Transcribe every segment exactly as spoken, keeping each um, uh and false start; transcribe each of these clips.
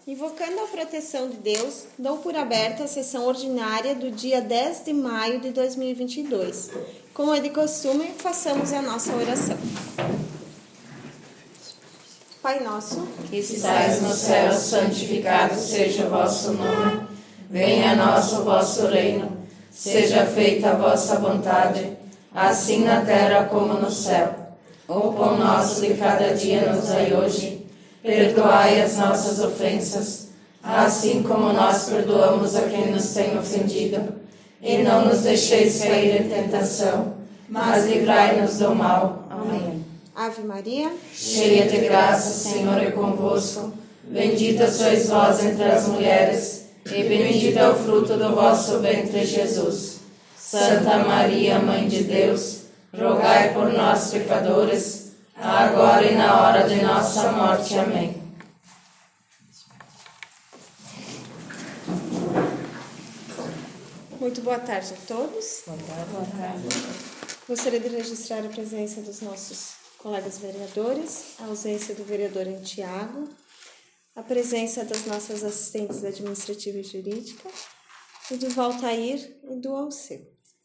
Invocando a proteção de Deus, dou por aberta a sessão ordinária do dia dez de maio de dois mil e vinte e dois. Como é de costume, façamos a nossa oração. Pai nosso, que estais no céu, santificado seja o vosso nome. Venha a nós o vosso reino. Seja feita a vossa vontade, assim na terra como no céu. O pão nosso de cada dia nos dai hoje. Perdoai as nossas ofensas, assim como nós perdoamos a quem nos tem ofendido. E não nos deixeis cair em tentação, mas livrai-nos do mal. Amém. Ave Maria, cheia de graça, o Senhor é convosco. Bendita sois vós entre as mulheres, e bendito é o fruto do vosso ventre, Jesus. Santa Maria, Mãe de Deus, rogai por nós, pecadores, agora e na hora de nossa morte. Amém. Muito boa tarde a todos. Boa tarde. Boa tarde. Gostaria de registrar a presença dos nossos colegas vereadores, a ausência do vereador Tiago, a presença das nossas assistentes administrativa e jurídica, e do Valtair e do Alceu.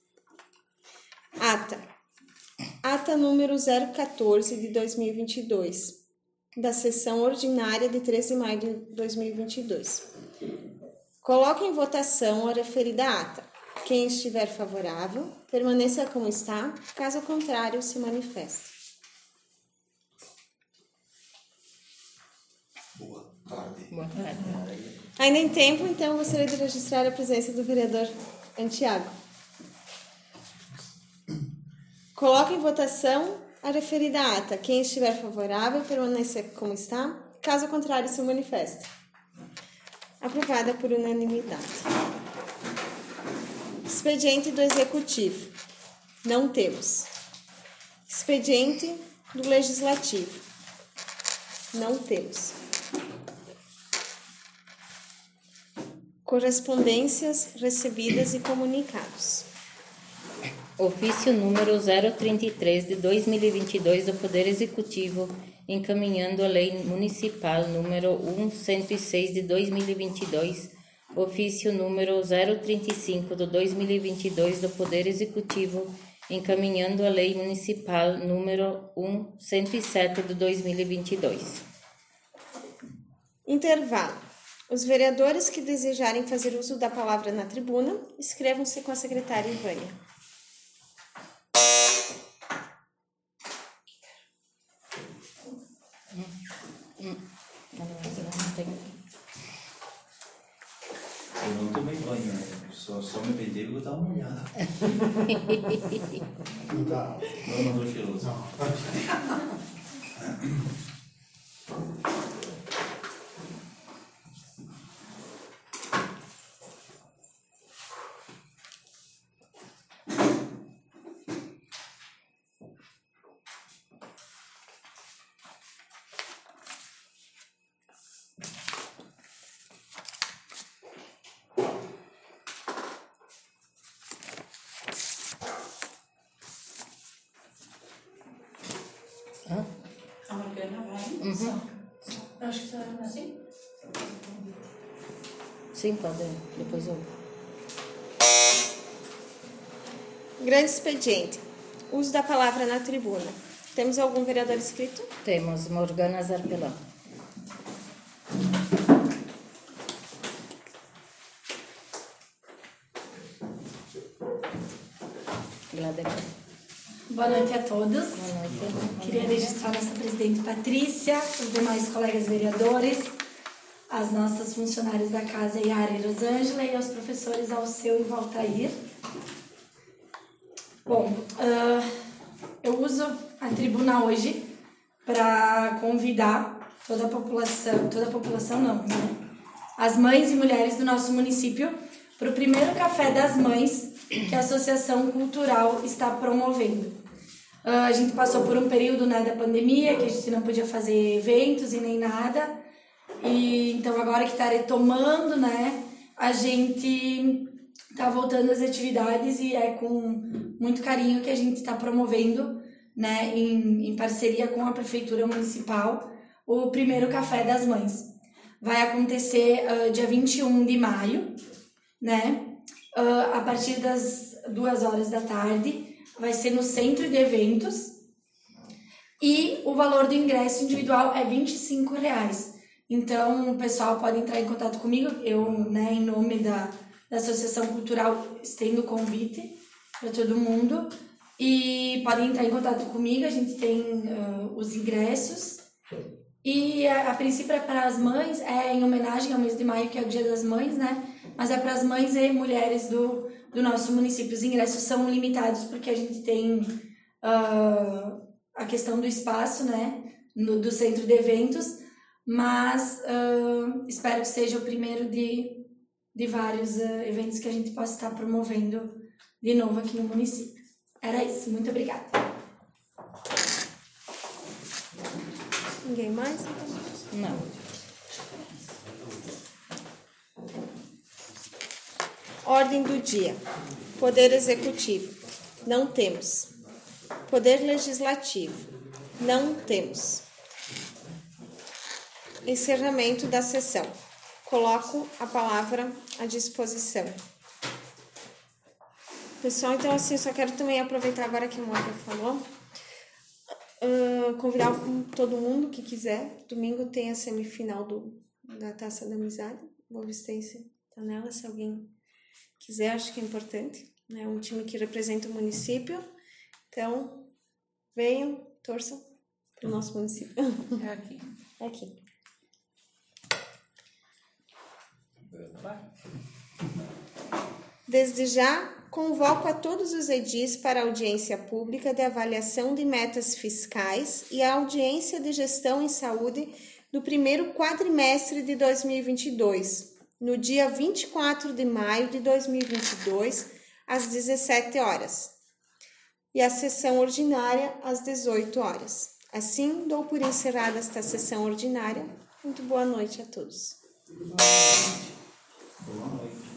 Ata. Ata número zero quatorze de dois mil e vinte e dois, da sessão ordinária de treze de maio de dois mil e vinte e dois. Coloque em votação a referida ata. Quem estiver favorável, permaneça como está, caso contrário, se manifeste. Boa tarde. Boa tarde. Ainda em tempo, então, gostaria de registrar a presença do vereador Tiago. Coloque em votação a referida ata. Quem estiver favorável, permaneça como está. Caso contrário, se manifeste. Aprovada por unanimidade. Expediente do Executivo. Não temos. Expediente do Legislativo. Não temos. Correspondências recebidas e comunicados. Ofício número zero trinta e três de dois mil e vinte e dois do Poder Executivo, encaminhando a Lei Municipal número cento e seis de dois mil e vinte e dois, ofício número zero trinta e cinco de dois mil e vinte e dois do Poder Executivo, encaminhando a Lei Municipal número cento e sete de dois mil e vinte e dois. Intervalo. Os vereadores que desejarem fazer uso da palavra na tribuna, inscrevam-se com a secretária Ivânia. Eu não tomei banho, né? Só, só me pentei e vou dar uma olhada. Não tá. Não, não tô cheiroso. A Morgana vai? Uhum. Eu acho que você vai assim? Sim, pode. Depois eu... Grande expediente. Uso da palavra na tribuna. Temos algum vereador inscrito? Temos Morgana Zarpelão. Boa noite a todos. Boa noite. Queria registrar nossa presidente Patrícia, os demais colegas vereadores, as nossas funcionárias da casa Yara e Rosângela e aos professores Alceu e Valtair. Bom, uh, eu uso a tribuna hoje para convidar toda a população, toda a população não, né? As mães e mulheres do nosso município para o primeiro Café das Mães que a Associação Cultural está promovendo. Uh, a gente passou por um período, né, da pandemia, que a gente não podia fazer eventos e nem nada, e então agora que está retomando, né, a gente está voltando às atividades e é com muito carinho que a gente está promovendo, né, em, em parceria com a Prefeitura Municipal, o primeiro Café das Mães. vai acontecer uh, dia vinte e um de maio, né? Uh, a partir das duas horas da tarde, vai ser no centro de eventos. E o valor do ingresso individual é vinte e cinco reais. Então, o pessoal pode entrar em contato comigo. Eu, né, em nome da, da Associação Cultural, estendo o convite para todo mundo. E podem entrar em contato comigo, a gente tem uh, os ingressos. E a, a princípio é para as mães, é em homenagem ao mês de maio, que é o Dia das Mães, né? Mas é para as mães e mulheres do, do nosso município. Os ingressos são limitados porque a gente tem uh, a questão do espaço, né? No, do centro de eventos. Mas uh, espero que seja o primeiro de, de vários uh, eventos que a gente possa estar promovendo de novo aqui no município. Era isso, muito obrigada. Ninguém mais? Não. Ordem do dia. Poder Executivo. Não temos. Poder Legislativo. Não temos. Encerramento da sessão. Coloco a palavra à disposição. Pessoal, então assim, só quero também aproveitar agora que a Mônica falou, uh, convidar todo mundo que quiser. Domingo tem a semifinal do, da Taça da Amizade. Boa Vistense tá nela, se alguém quiser, acho que é importante. É, né? Um time que representa o município. Então, venham, torçam para o nosso município. É aqui. É aqui. Desde já, convoco a todos os edis para a audiência pública de avaliação de metas fiscais e a audiência de gestão em saúde do primeiro quadrimestre de dois mil e vinte e dois, no dia vinte e quatro de maio de dois mil e vinte e dois, às dezessete horas, e a sessão ordinária às dezoito horas. Assim, dou por encerrada esta sessão ordinária. Muito boa noite a todos. Boa noite. Boa noite.